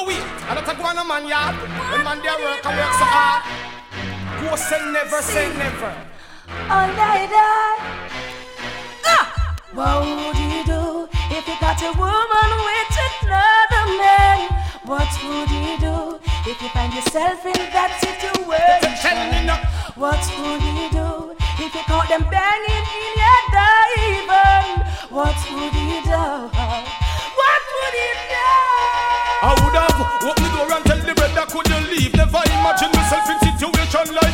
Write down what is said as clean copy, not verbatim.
wait. I don't go on a man yard. When man there work and work so hard. Go say never, say never. All night what would you do if you got a woman with another man? What would you do if you find yourself in that situation? What would you do if you caught them banging in your diamond? What would you do? What would you do? I would have opened the door and tell the brother could you leave. Never imagine myself in situation like